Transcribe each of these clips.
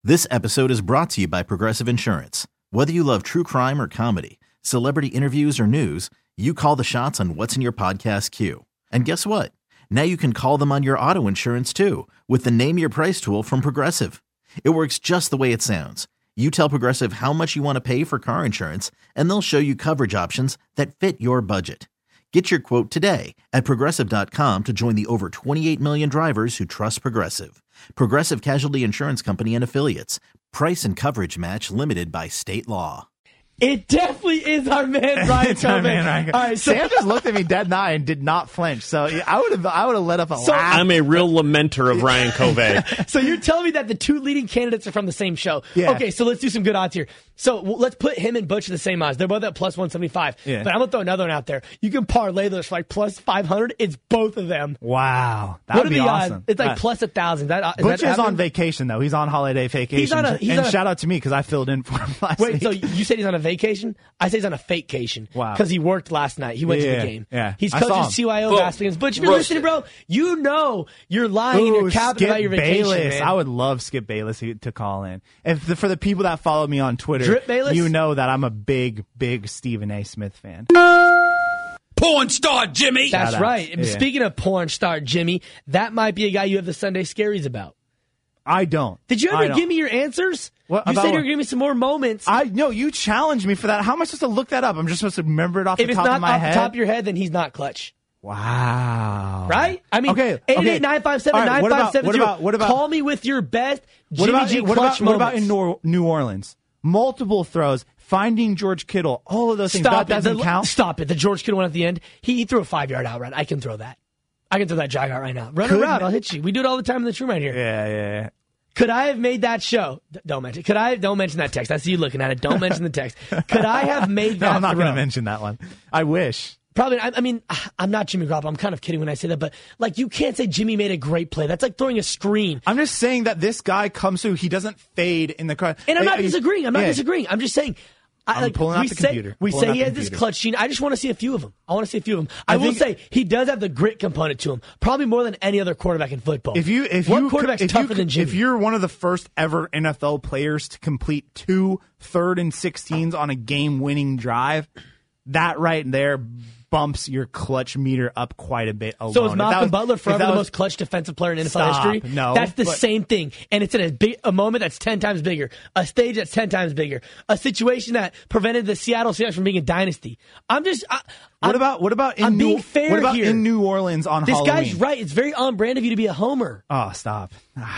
This episode is brought to you by Progressive Insurance. Whether you love true crime or comedy, celebrity interviews or news, you call the shots on what's in your podcast queue. And guess what? Now you can call them on your auto insurance too with the Name Your Price tool from Progressive. It works just the way it sounds. You tell Progressive how much you want to pay for car insurance, and they'll show you coverage options that fit your budget. Get your quote today at Progressive.com to join the over 28 million drivers who trust Progressive. Progressive Casualty Insurance Company and Affiliates. Price and coverage match limited by state law. It definitely is our man, Ryan Kobe. All right, Sam just looked at me dead in the eye and did not flinch. So I would have let up a laugh. I'm a real lamenter of Ryan Kobe. So you're telling me that the two leading candidates are from the same show. Yeah. Okay, so let's do some good odds here. So let's put him and Butch at the same odds. They're both at plus 175. Yeah. But I'm going to throw another one out there. You can parlay those for like plus 500. It's both of them. Wow. That What would are be the awesome. odds? It's like plus 1,000. Butch is on vacation, though. He's on holiday vacation. And shout out to me because I filled in for him last week. Wait, so you said he's on a vacation? I say he's on a fakecation. Wow. Because he worked last night. He went to the game. Yeah. He's I saw coaching him. CYO basketball. But if you're listening, bro, you know you're lying and you're capping about your vacation, Bayless. man. I would love Skip Bayless to call in. For the people that follow me on Twitter, Drip Bayless? you know that I'm a big Stephen A. Smith fan. Porn star Jimmy. That's Shout out. right. Yeah. Speaking of porn star Jimmy, that might be a guy you have the Sunday Scaries about. I don't. Did you ever give me your answers? What, you about said you were what? going to give me some more moments. No, you challenged me for that. How am I supposed to look that up? I'm just supposed to remember it off if the it's top not of my off head? the top of your head, then he's not clutch. Wow. Right? I mean, Okay. 888-957-9570. What about Call me with your best Jimmy G clutch what about moments. in New Orleans? Multiple throws, finding George Kittle, all of those things. Stop that it. doesn't count. Stop it. The George Kittle one at the end, he threw a 5-yard out route. I can throw that. I can throw that jog out right now. Run around. I'll hit you. We do it all the time in this room right here. Yeah. Could I have made that show? Don't mention. Don't mention that text. I see you looking at it. Don't mention the text. Could I have made that? No, I'm not throw? going to mention that one. I wish. Probably. I mean, I'm not Jimmy Garoppolo. I'm kind of kidding when I say that, but like, you can't say Jimmy made a great play. That's like throwing a screen. I'm just saying that this guy comes through. He doesn't fade in the crowd. And I'm not disagreeing. I'm not disagreeing. I'm just saying. I'm pulling out the computer. We say he has this clutch gene. I just want to see a few of them. I want to see a few of them. I will say he does have the grit component to him, probably more than any other quarterback in football. What quarterback's tougher than Jimmy? If you're one of the first ever NFL players to complete 2 3rd and 16s on a game-winning drive, that right there bumps your clutch meter up quite a bit alone. So is Malcolm Butler forever the most clutch defensive player in NFL history? No. That's the same thing. And it's in a moment that's 10 times bigger, a stage that's 10 times bigger, a situation that prevented the Seattle Seahawks from being a dynasty. What about in New Orleans on this Halloween? This guy's right. It's very on brand of you to be a homer. Oh, stop.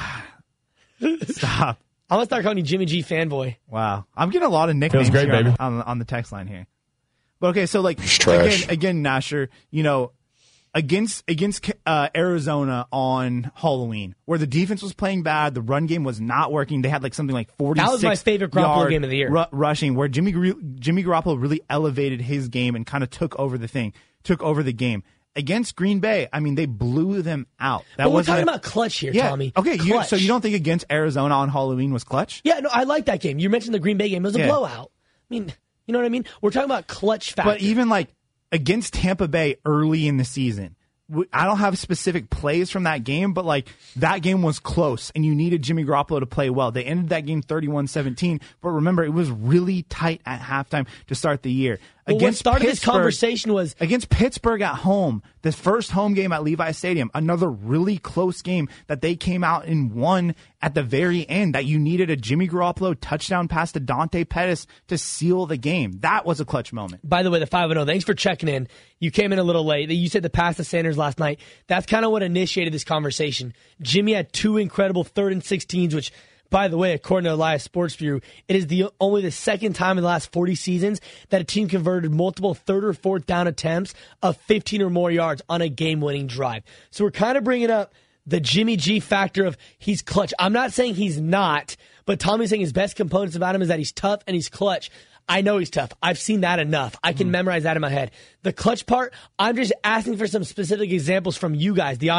Stop. I'm going to start calling you Jimmy G fanboy. Wow. I'm getting a lot of nicknames great, here baby. on the text line here. But okay, so like again, Nasher, against Arizona on Halloween, where the defense was playing bad, the run game was not working. They had like something like 46. That was my favorite Garoppolo game of the year. Rushing, where Jimmy Garoppolo really elevated his game and kind of took over the game. Against Green Bay, I mean, they blew them out. But we're talking about clutch here, Tommy. Okay, clutch. So you don't think against Arizona on Halloween was clutch? Yeah, no, I like that game. You mentioned the Green Bay game. It was a blowout. I mean, you know what I mean? We're talking about clutch factor. But even like against Tampa Bay early in the season, I don't have specific plays from that game, but like that game was close and you needed Jimmy Garoppolo to play well. They ended that game 31-17, but remember, it was really tight at halftime to start the year. Well, what started this conversation was against Pittsburgh at home, the first home game at Levi Stadium, another really close game that they came out and won at the very end, that you needed a Jimmy Garoppolo touchdown pass to Dante Pettis to seal the game. That was a clutch moment. By the way, the 5-0, thanks for checking in. You came in a little late. You said the pass to Sanders last night. That's kind of what initiated this conversation. Jimmy had 2 incredible 3rd and 16s, which, by the way, according to Elias Sports Bureau, it is only the second time in the last 40 seasons that a team converted multiple 3rd or 4th down attempts of 15 or more yards on a game-winning drive. So we're kind of bringing up the Jimmy G factor of he's clutch. I'm not saying he's not, but Tommy's saying his best components about him is that he's tough and he's clutch. I know he's tough. I've seen that enough. I can memorize that in my head. The clutch part, I'm just asking for some specific examples from you guys, the audience,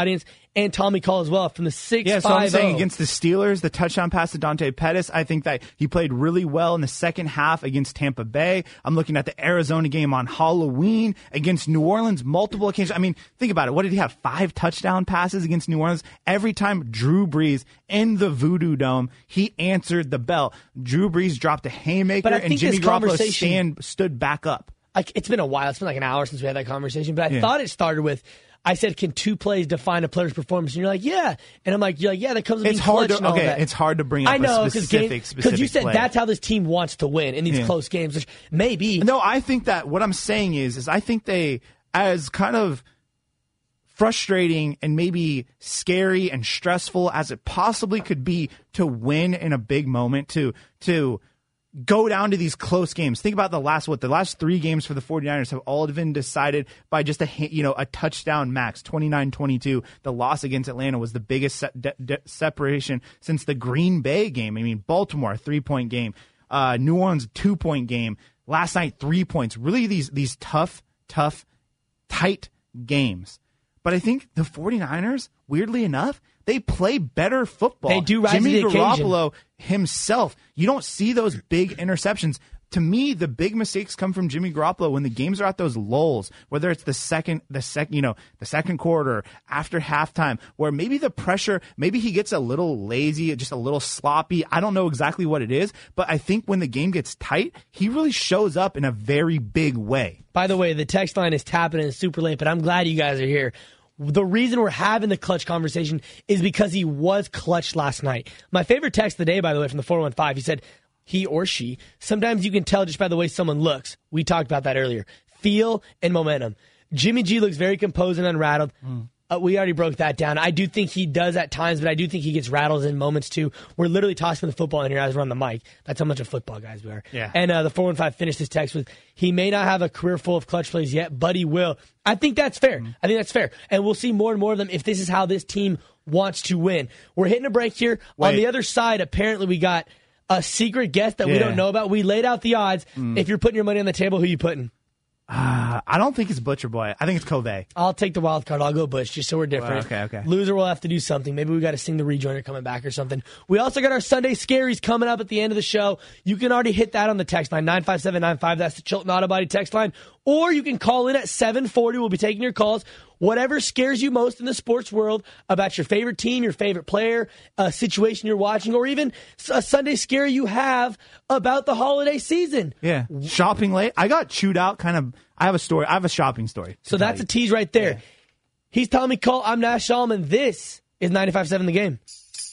and Tommy Call as well from the 6-5-0. Yeah, so I'm saying against the Steelers, the touchdown pass to Dante Pettis, I think that he played really well in the second half against Tampa Bay. I'm looking at the Arizona game on Halloween against New Orleans, multiple occasions. I mean, think about it. What did he have? 5 touchdown passes against New Orleans? Every time Drew Brees in the Voodoo Dome, he answered the bell. Drew Brees dropped a haymaker, and Jimmy Garoppolo stood back up. It's been a while. It's been like an hour since we had that conversation, but I thought it started with, I said, can 2 plays define a player's performance? And you're like, yeah. And I'm like, yeah, that comes with being clutch and all that. It's hard to bring up a specific because you said play. That's how this team wants to win in these close games, which maybe. No, I think that what I'm saying is I think they, as kind of frustrating and maybe scary and stressful as it possibly could be to win in a big moment, to go down to these close games. Think about the last 3 games for the 49ers have all been decided by just a touchdown max, 29-22. The loss against Atlanta was the biggest separation since the Green Bay game. I mean, Baltimore, 3-point game. New Orleans, 2-point game. Last night, 3 points. Really these tough, tight games. But I think the 49ers, weirdly enough, they play better football. They do rise to the occasion. Jimmy Garoppolo himself, you don't see those big interceptions. To me, the big mistakes come from Jimmy Garoppolo when the games are at those lulls, whether it's the second quarter, after halftime, where maybe the pressure, maybe he gets a little lazy, just a little sloppy. I don't know exactly what it is, but I think when the game gets tight, he really shows up in a very big way. By the way, the text line is tapping and it's super late, but I'm glad you guys are here. The reason we're having the clutch conversation is because he was clutch last night. My favorite text of the day, by the way, from the 415, he said, he or she, sometimes you can tell just by the way someone looks. We talked about that earlier. Feel and momentum. Jimmy G looks very composed and unrattled. We already broke that down. I do think he does at times, but I do think he gets rattled in moments too. We're literally tossing the football in here as we're on the mic. That's how much of football guys we are. Yeah. And the 415 finished his text with, he may not have a career full of clutch plays yet, but he will. I think that's fair. I think that's fair. And we'll see more and more of them if this is how this team wants to win. We're hitting a break here. On the other side, apparently we got a secret guest that we don't know about. We laid out the odds. If you're putting your money on the table, who you putting? I don't think it's Butcher Boy. I think it's Covey. I'll take the wild card. I'll go Bush, just so we're different. Well, okay. Loser will have to do something. Maybe we got to sing the rejoiner coming back or something. We also got our Sunday Scaries coming up at the end of the show. You can already hit that on the text line, 95795. That's the Chilton Auto Body text line. Or you can call in at 740. We'll be taking your calls. Whatever scares you most in the sports world about your favorite team, your favorite player, a situation you're watching, or even a Sunday scare you have about the holiday season. Yeah. Shopping late. I got chewed out I have a story. I have a shopping story. So that's a tease right there. Yeah. He's Tommy Cole. I'm Nash Solomon. This is 95.7 The Game.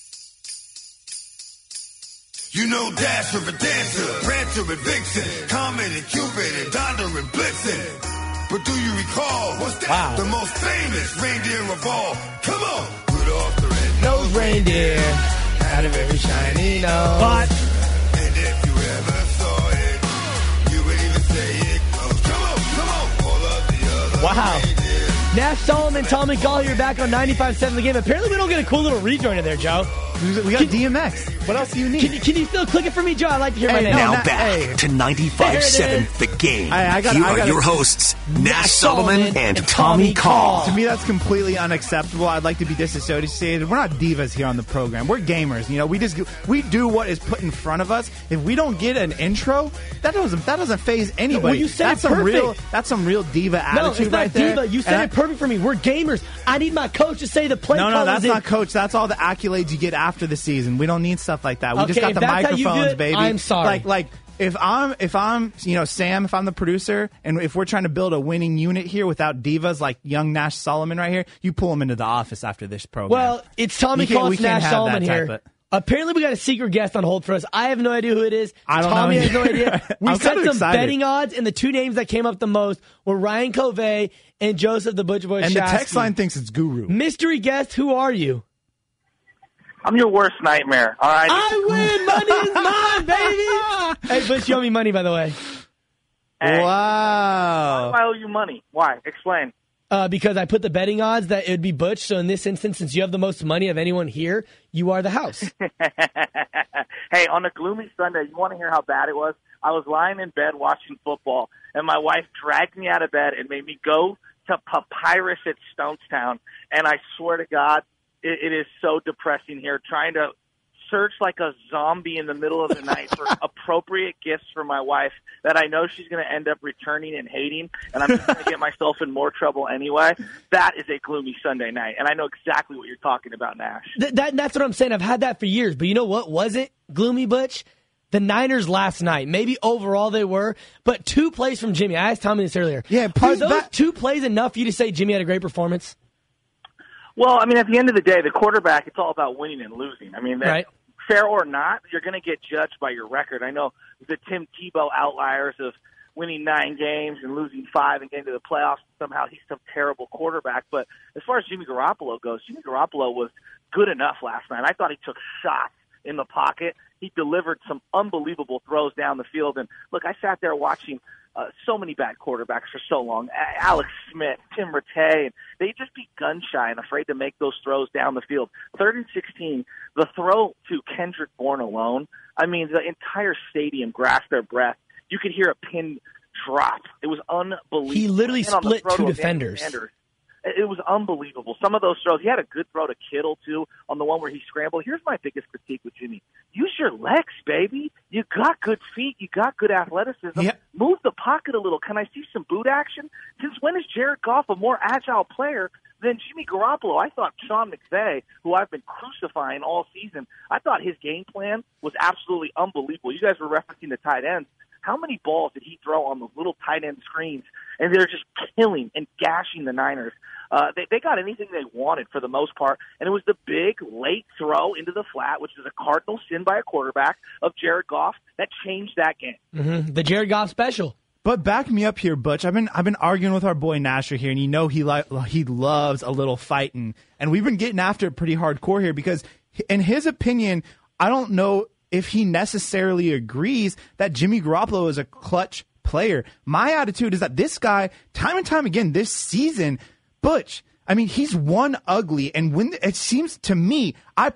You know Dasher and Dancer, Prancer and Vixen, Comet and Cupid and Donder and Blitzen. But do you recall, was that the most famous reindeer of all? Come on! Rudolph the red-nosed reindeer had a very shiny nose. But, and if you ever saw it, you would even say it close. Come on, all of the other reindeer. Nash Solomon, Tommy Gall, you're back on 95.7 The Game. Apparently we don't get a cool little rejoin in there, Joe. We got DMX. What else do you need? Can you still click it for me, Joe? I'd like to hear my name. Now back to 95.7 The Game. I Here are your hosts, Nash Solomon and Tommy Call. To me, that's completely unacceptable. I'd like to be disassociated. We're not divas here on the program. We're gamers. You know, we do what is put in front of us. If we don't get an intro, that doesn't faze anybody. Well, you said that's some real diva attitude. No, it's not right there. diva. You said it perfect for me. We're gamers. I need my coach to say the play. No, that's not coach. That's all the accolades you get after the season. We don't need stuff like that. We just got the microphones, baby. I'm sorry. Like if I'm Sam, if I'm the producer, and if we're trying to build a winning unit here without divas like young Nash Solomon right here, you pull him into the office after this program. Well, it's Tommy Call, Nash Solomon here. Apparently, we got a secret guest on hold for us. I have no idea who it is. Tommy has no idea. We set some betting odds, and the 2 names that came up the most were Ryan Covey and Joseph the Butcher Boy. And the text line thinks it's Guru. Mystery guest, who are you? I'm your worst nightmare. All right. I win. Money is mine, baby. Hey, Butch, you owe me money, by the way. Hey, wow. Why do I owe you money? Why? Explain. Because I put the betting odds that it would be Butch. So in this instance, since you have the most money of anyone here, you are the house. Hey, on a gloomy Sunday, you want to hear how bad it was? I was lying in bed watching football, and my wife dragged me out of bed and made me go to Papyrus at Stonestown, and I swear to God, it is so depressing here, trying to search like a zombie in the middle of the night for appropriate gifts for my wife that I know she's going to end up returning and hating, and I'm just going to get myself in more trouble anyway. That is a gloomy Sunday night, and I know exactly what you're talking about, Nash. That's what I'm saying. I've had that for years, but you know what wasn't gloomy, Butch? The Niners last night. Maybe overall they were, but 2 plays from Jimmy. I asked Tommy this earlier. Yeah, are those 2 plays enough for you to say Jimmy had a great performance? Well, I mean, at the end of the day, the quarterback, it's all about winning and losing. I mean, right. Fair or not, you're going to get judged by your record. I know the Tim Tebow outliers of winning 9 games and losing 5 and getting to the playoffs. Somehow he's some terrible quarterback. But as far as Jimmy Garoppolo goes, Jimmy Garoppolo was good enough last night. I thought he took shots in the pocket. He delivered some unbelievable throws down the field. And, look, I sat there watching so many bad quarterbacks for so long. Alex Smith, Tim Rattay, and they just be gun-shy and afraid to make those throws down the field. 3rd and 16, the throw to Kendrick Bourne alone, I mean, the entire stadium grasped their breath. You could hear a pin drop. It was unbelievable. He literally split 2 defenders. It was unbelievable. Some of those throws, he had a good throw to Kittle, too, on the one where he scrambled. Here's my biggest critique with Jimmy. Use your legs, baby. You got good feet. You got good athleticism. Yep. Move the pocket a little. Can I see some boot action? Since when is Jared Goff a more agile player than Jimmy Garoppolo? I thought Sean McVay, who I've been crucifying all season, I thought his game plan was absolutely unbelievable. You guys were referencing the tight ends. How many balls did he throw on those little tight end screens? And they're just killing and gashing the Niners. They got anything they wanted for the most part, and it was the big late throw into the flat, which is a cardinal sin by a quarterback of Jared Goff, that changed that game. Mm-hmm. The Jared Goff special. But back me up here, Butch. I've been arguing with our boy Nasher here, and you know he loves a little fighting, and we've been getting after it pretty hardcore here because, in his opinion, I don't know if he necessarily agrees that Jimmy Garoppolo is a clutch player. My attitude is that this guy, time and time again this season, Butch, I mean, he's won ugly, and when it seems to me, I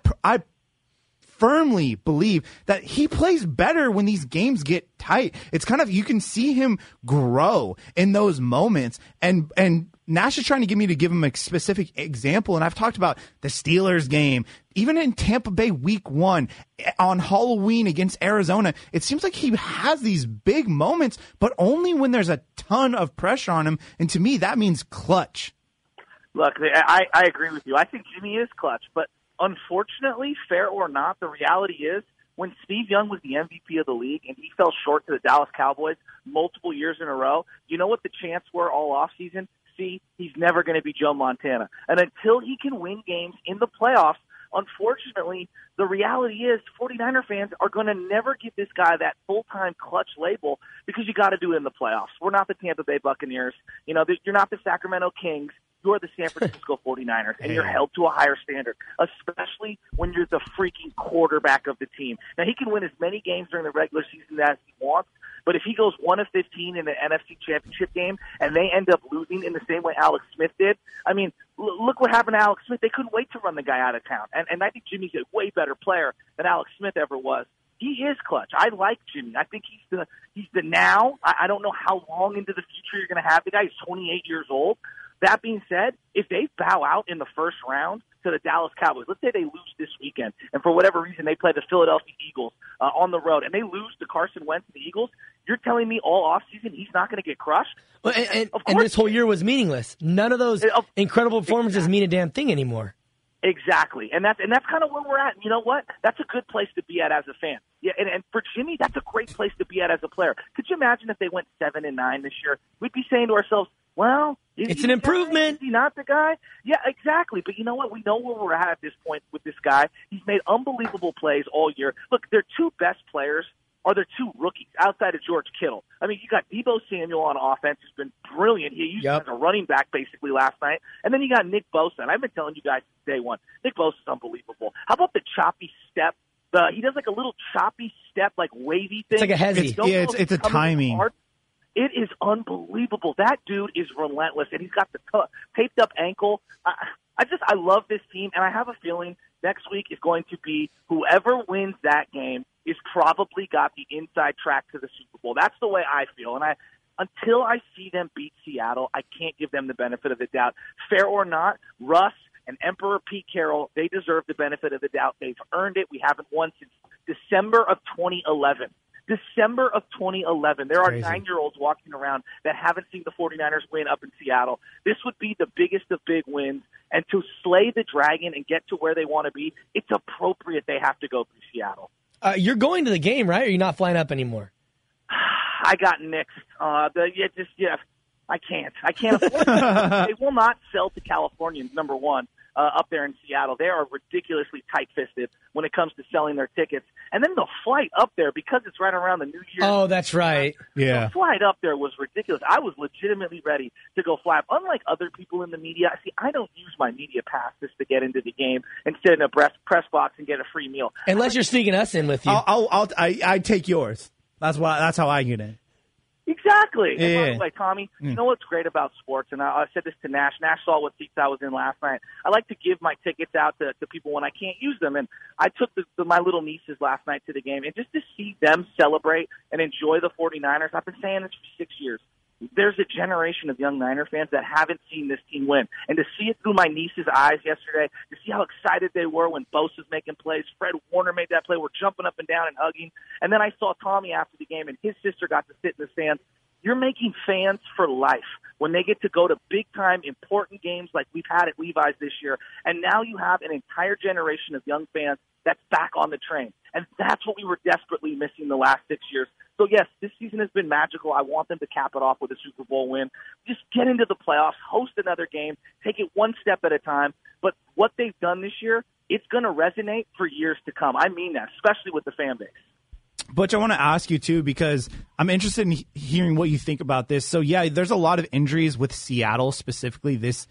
firmly believe that he plays better when these games get tight. It's kind of, you can see him grow in those moments, and Nash is trying to get me to give him a specific example, and I've talked about the Steelers game, even in Tampa Bay week 1, on Halloween against Arizona. It seems like he has these big moments, but only when there's a ton of pressure on him, and to me, that means clutch. Look, I agree with you. I think Jimmy is clutch, but unfortunately, fair or not, the reality is when Steve Young was the MVP of the league and he fell short to the Dallas Cowboys multiple years in a row, you know what the chants were all offseason? See, he's never going to be Joe Montana. And until he can win games in the playoffs, unfortunately, the reality is 49er fans are going to never give this guy that full-time clutch label because you got to do it in the playoffs. We're not the Tampa Bay Buccaneers. You know, you're not the Sacramento Kings. You're the San Francisco 49ers, and you're held to a higher standard, especially when you're the freaking quarterback of the team. Now, he can win as many games during the regular season as he wants, but if he goes 1-15 in the NFC Championship game and they end up losing in the same way Alex Smith did, I mean, look what happened to Alex Smith. They couldn't wait to run the guy out of town, and I think Jimmy's a way better player than Alex Smith ever was. He is clutch. I like Jimmy. I think he's the now. I don't know how long into the future you're going to have the guy. He's 28 years old. That being said, if they bow out in the first round to the Dallas Cowboys, let's say they lose this weekend, and for whatever reason they play the Philadelphia Eagles on the road, and they lose to Carson Wentz and the Eagles, you're telling me all offseason he's not going to get crushed? Well, and this whole year was meaningless. None of those incredible performances mean a damn thing anymore. Exactly, and that's kind of where we're at. And you know what? That's a good place to be at as a fan. Yeah, and for Jimmy, that's a great place to be at as a player. Could you imagine if they went 7-9 this year? We'd be saying to ourselves, well, it's an improvement. Is he not the guy? Yeah, exactly. But you know what? We know where we're at this point with this guy. He's made unbelievable plays all year. Look, their 2 best players are their 2 rookies outside of George Kittle. I mean, you got Deebo Samuel on offense, who's been brilliant. He used him as a running back basically last night. And then you got Nick Bosa. And I've been telling you guys since day one, Nick Bosa is unbelievable. How about the choppy step? He does like a little choppy step, like wavy thing. It's like a hezzy. It's a timing. It is unbelievable. That dude is relentless, and he's got the taped up ankle. I love this team, and I have a feeling next week is going to be whoever wins that game is probably got the inside track to the Super Bowl. That's the way I feel, and until I see them beat Seattle, I can't give them the benefit of the doubt. Fair or not, Russ and Emperor Pete Carroll, they deserve the benefit of the doubt. They've earned it. We haven't won since December of 2011. December of 2011. There are 9-year-olds walking around that haven't seen the 49ers win up in Seattle. This would be the biggest of big wins. And to slay the dragon and get to where they want to be, it's appropriate they have to go through Seattle. You're going to the game, right? Or you're not flying up anymore? I got nixed. I can't afford it. They will not sell to Californians, number one, up there in Seattle. They are ridiculously tight-fisted when it comes to selling their tickets. And then the flight up there, because it's right around the New Year. Oh, that's right. Yeah. The flight up there was ridiculous. I was legitimately ready to go fly up. Unlike other people in the media, see, I don't use my media pass just to get into the game and sit in a press box and get a free meal. Unless you're sneaking us in with you. I take yours. That's how I get in. Exactly. Yeah. And by the way, Tommy, you know what's great about sports, and I said this to Nash. Nash saw what seats I was in last night. I like to give my tickets out to people when I can't use them, and I took my little nieces last night to the game, and just to see them celebrate and enjoy the 49ers, I've been saying this for 6 years. There's a generation of young Niner fans that haven't seen this team win. And to see it through my niece's eyes yesterday, to see how excited they were when Bosa's making plays, Fred Warner made that play, we're jumping up and down and hugging. And then I saw Tommy after the game, and his sister got to sit in the stands. You're making fans for life when they get to go to big-time, important games like we've had at Levi's this year. And now you have an entire generation of young fans that's back on the train. And that's what we were desperately missing the last 6 years. So, yes, this season has been magical. I want them to cap it off with a Super Bowl win. Just get into the playoffs, host another game, take it one step at a time. But what they've done this year, it's going to resonate for years to come. I mean that, especially with the fan base. Butch, I want to ask you, too, because I'm interested in hearing what you think about this. So, yeah, there's a lot of injuries with Seattle, specifically this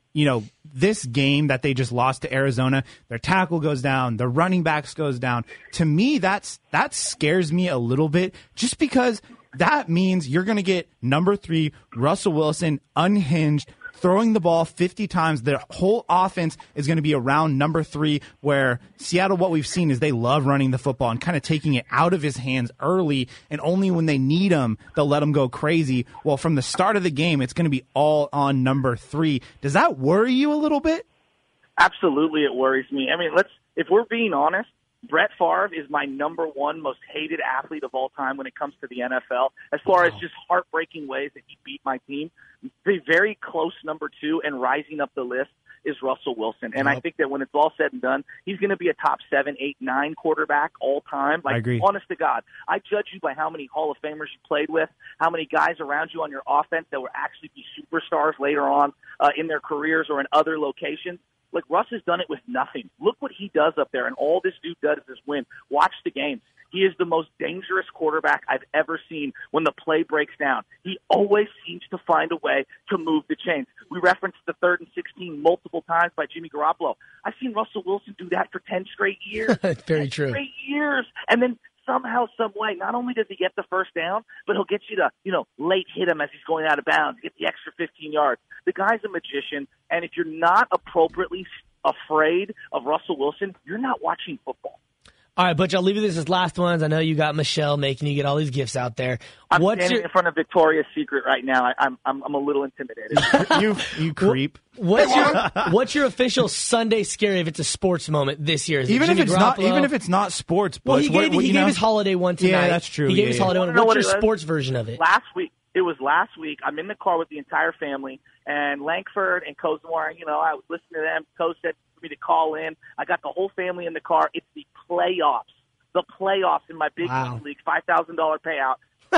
game that they just lost to Arizona. Their tackle goes down. Their running backs goes down. To me, that scares me a little bit just because that means you're going to get number 3, Russell Wilson, unhinged, throwing the ball 50 times. Their whole offense is going to be around number 3, where Seattle, what we've seen is they love running the football and kind of taking it out of his hands early, and only when they need him, they'll let him go crazy. Well, from the start of the game, it's going to be all on number 3. Does that worry you a little bit? Absolutely, it worries me. I mean, if we're being honest, Brett Favre is my number 1 most hated athlete of all time when it comes to the NFL. As far as just heartbreaking ways that he beat my team, the very close number 2 and rising up the list is Russell Wilson. And I think that when it's all said and done, he's going to be a top 7, 8, 9 quarterback all time. I agree. Honest to God, I judge you by how many Hall of Famers you played with, how many guys around you on your offense that will actually be superstars later on in their careers or in other locations. Like, Russ has done it with nothing. Look what he does up there, and all this dude does is win. Watch the games. He is the most dangerous quarterback I've ever seen when the play breaks down. He always seems to find a way to move the chains. We referenced the 3rd and 16 multiple times by Jimmy Garoppolo. I've seen Russell Wilson do that for 10 straight years. Very true. Straight years. And then somehow, some way, not only does he get the first down, but he'll get you to, late hit him as he's going out of bounds, get the extra 15 yards. The guy's a magician, and if you're not appropriately afraid of Russell Wilson, you're not watching football. All right, Butch, I'll leave you this as last ones. I know you got Michelle making you get all these gifts out there. I'm standing in front of Victoria's Secret right now. I'm a little intimidated. you creep. What's your official Sunday scary if it's a sports moment this year? Is even it if it's not sports, Butch, well, he gave his holiday one tonight. Yeah, that's true. He gave his holiday one. What's your sports version of it? Last week. I'm in the car with the entire family, and Langford and Kozemore, I was listening to them. Coz said for me to call in. I got the whole family in the car. It's the playoffs. The playoffs in my big league, $5,000 payout.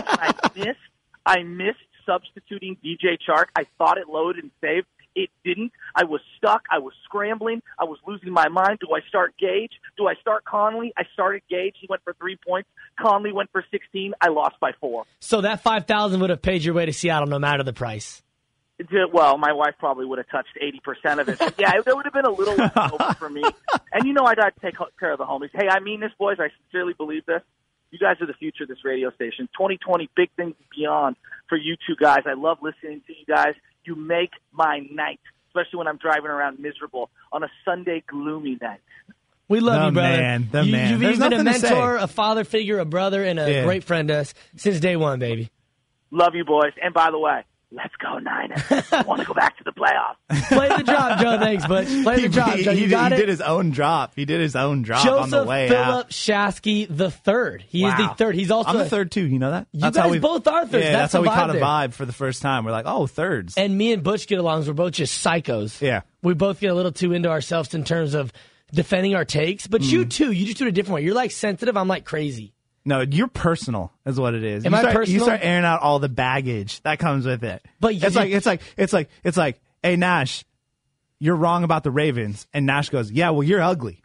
And I missed substituting DJ Chark. I thought it loaded and saved. It didn't. I was stuck. I was scrambling. I was losing my mind. Do I start Gage? Do I start Conley? I started Gage. He went for 3 points. Conley went for 16. I lost by 4. So that $5,000 would have paid your way to Seattle no matter the price. Well, my wife probably would have touched 80% of it. But yeah, there would have been a little left over for me. And I got to take care of the homies. Hey, I mean this, boys. I sincerely believe this. You guys are the future of this radio station. 2020, big things beyond for you two guys. I love listening to you guys. You make my night, especially when I'm driving around miserable on a Sunday gloomy night. We love you, brother. The man. You've been a mentor, a father figure, a brother, and a great friend to us since day one, baby. Love you, boys. And by the way, let's go Niners. I want to go back to the playoffs. Play the drop, Joe. Thanks, Butch. Play the drop, Joe. You got he it? did his own drop. He did his own drop Joseph on the way Philip out. Shasky the third. He is the third. He's also I'm the third, too. You know that? You guys both are thirds. Yeah, that's how we the vibe caught a there. vibe for the first time. We're like, oh, thirds. And me and Butch get along. We're both just psychos. Yeah. We both get a little too into ourselves in terms of defending our takes. But you, too, you just do it a different way. You're like sensitive. I'm like crazy. No, you're personal, is what it is. Am I personal? You start airing out all the baggage that comes with it. But it's like, hey Nash, you're wrong about the Ravens, and Nash goes, yeah, well, you're ugly.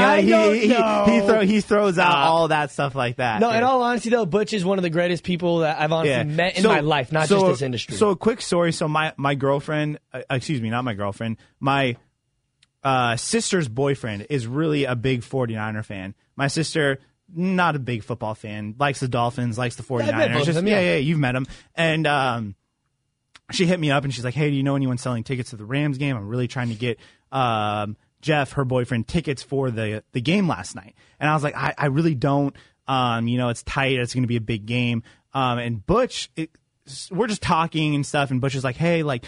He throws out all that stuff like that. No, in all honesty, though, Butch is one of the greatest people that I've honestly met in my life, not just this industry. So a quick story. So my girlfriend, excuse me, not my girlfriend, my sister's boyfriend is really a big 49er fan. My sister, not a big football fan, likes the Dolphins, likes the 49ers. Yeah, you've met him. And she hit me up and she's like, hey, do you know anyone selling tickets to the Rams game? I'm really trying to get Jeff, her boyfriend, tickets for the game last night. And I was like, I really don't. It's tight. It's going to be a big game. And Butch, we're just talking and stuff. And Butch is like, hey, like,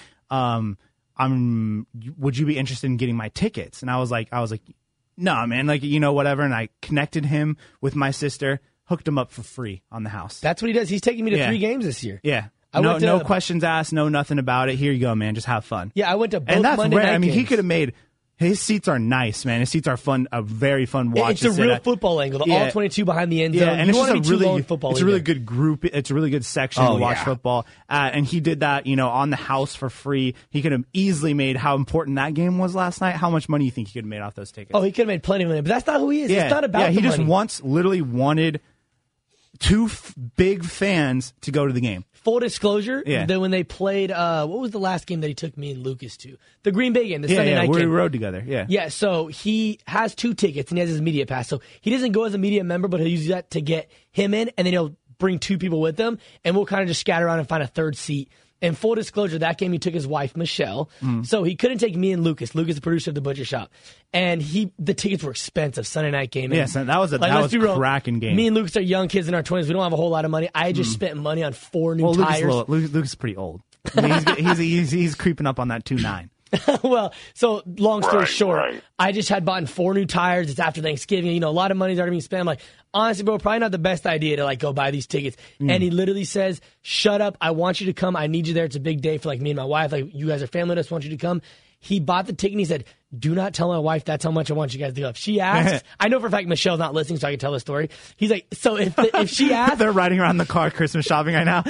would you be interested in getting my tickets? And I was like, no, man, like, whatever. And I connected him with my sister, hooked him up for free on the house. That's what he does. He's taking me to 3 games this year. Yeah. No questions asked, no nothing about it. Here you go, man. Just have fun. Yeah, I went to both and that's Monday rare. night I mean, games. he could have made. His seats are nice, man. His seats are fun, a very fun watch. It's a real football angle. All 22 behind the end zone. Yeah, and it's just a really good good group. It's a really good section to watch football. And he did that, on the house for free. He could have easily made how important that game was last night. How much money do you think he could have made off those tickets? Oh, he could have made plenty of money, but that's not who he is. It's not about he the just money. literally wanted 2 big fans to go to the game. Full disclosure, then when they played, what was the last game that he took me and Lucas to? The Green Bay game, the Sunday night game. We rode together, Yeah, so he has 2 tickets, and he has his media pass. So he doesn't go as a media member, but he'll use that to get him in, and then he'll bring 2 people with him, and we'll kind of just scatter around and find a third seat. And full disclosure, that game he took his wife, Michelle. So he couldn't take me and Lucas. Lucas, the producer of The Butcher Shop. And the tickets were expensive, Sunday night game. Yes, that was a cracking game. Me and Lucas are young kids in our 20s. We don't have a whole lot of money. I just spent money on 4 new tires. Lucas is pretty old. I mean, he's creeping up on that 2.9. Well, so long story short, I just had bought 4 new tires. It's after Thanksgiving. A lot of money's already being spent. I'm like, honestly, bro, probably not the best idea to like go buy these tickets. And he literally says, shut up. I want you to come. I need you there. It's a big day for like me and my wife. Like, you guys are family with us. I want you to come. He bought the ticket and he said, do not tell my wife that's how much I want you guys to go. If she asks, I know for a fact Michelle's not listening, so I can tell the story. He's like, so if she asks. They're riding around the car Christmas shopping right now.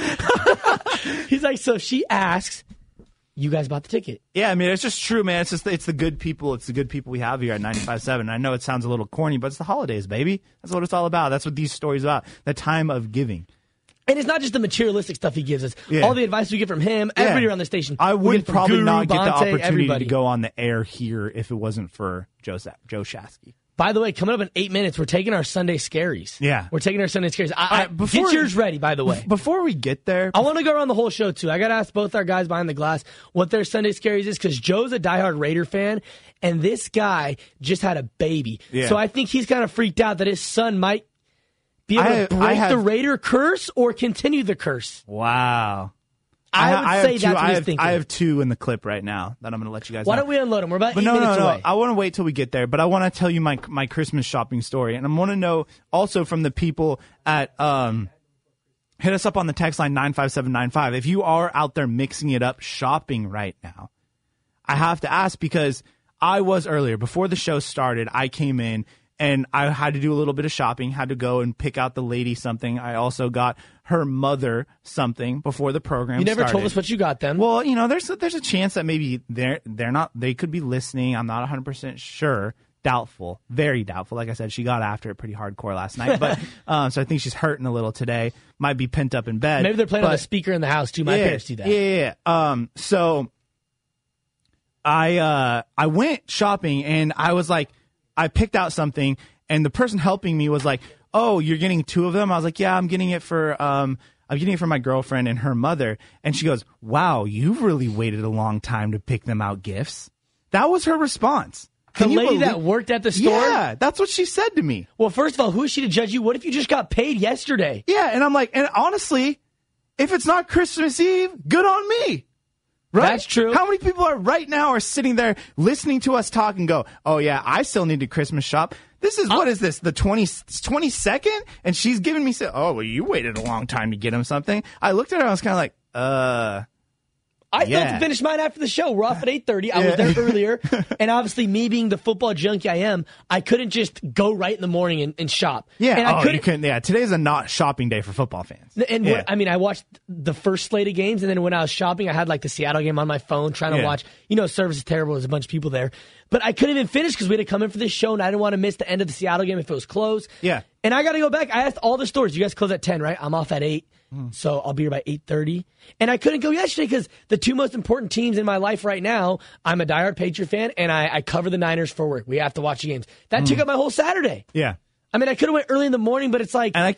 He's like, so if she asks, you guys bought the ticket. Yeah, I mean, it's just true, man. It's the good people. It's the good people we have here at 95.7. I know it sounds a little corny, but it's the holidays, baby. That's what it's all about. That's what these stories are about. The time of giving. And it's not just the materialistic stuff he gives us. All the advice we get from him, everybody around the station. I would probably not get the opportunity to go on the air here if it wasn't for Joe Shasky. By the way, coming up in 8 minutes, we're taking our Sunday Scaries. Yeah. We're taking our Sunday Scaries. Get yours ready, by the way. Before we get there. I want to go around the whole show, too. I got to ask both our guys behind the glass what their Sunday Scaries is, because Joe's a diehard Raider fan, and this guy just had a baby. Yeah. So I think he's kind of freaked out that his son might be able to break the Raider curse or continue the curse. Wow. I would say that's what he's thinking. I have 2 in the clip right now that I'm going to let you guys know. Why don't we unload them? We're about 8 minutes away. I want to wait till we get there, but I want to tell you my Christmas shopping story. And I want to know also from the people at hit us up on the text line 95795. If you are out there mixing it up shopping right now, I have to ask because I was earlier. Before the show started, I came in and I had to do a little bit of shopping, had to go and pick out the lady something. I also got her mother something before the program started. You never told us what you got them. Well, there's a chance that maybe they could be listening. I'm not 100% sure. Doubtful. Very doubtful. Like I said, she got after it pretty hardcore last night. But so I think she's hurting a little today. Might be pent up in bed. Maybe they're playing on the speaker in the house too. My parents do that. Yeah. So I went shopping and I was like, I picked out something, and the person helping me was like, "Oh, you're getting 2 of them?" I was like, "Yeah, I'm getting it for my girlfriend and her mother." And she goes, "Wow, you've really waited a long time to pick them out gifts." That was her response. The lady that worked at the store? Yeah, that's what she said to me. Well, first of all, who is she to judge you? What if you just got paid yesterday? Yeah, and I'm like, and honestly, if it's not Christmas Eve, good on me. Right? That's true. How many people are sitting there listening to us talk and go, oh, yeah, I still need to Christmas shop. This is, what is this, the 22nd? And she's giving me, oh, well, you waited a long time to get him something. I looked at her and I was kind of like, I thought to finish mine after the show. We're off at 8:30. I was there earlier. And obviously, me being the football junkie I am, I couldn't just go right in the morning and shop. Yeah, and you couldn't. Yeah, today's a not shopping day for football fans. And I watched the first slate of games, and then when I was shopping, I had like the Seattle game on my phone trying to watch. Service is terrible. There's a bunch of people there. But I couldn't even finish because we had to come in for this show, and I didn't want to miss the end of the Seattle game if it was closed. Yeah. And I got to go back. I asked all the stores, you guys close at 10, right? I'm off at 8. So I'll be here by 8:30. And I couldn't go yesterday because the two most important teams in my life right now, I'm a diehard Patriot fan, and I cover the Niners for work. We have to watch the games. That took up my whole Saturday. Yeah. I mean, I could have went early in the morning, but it's like, and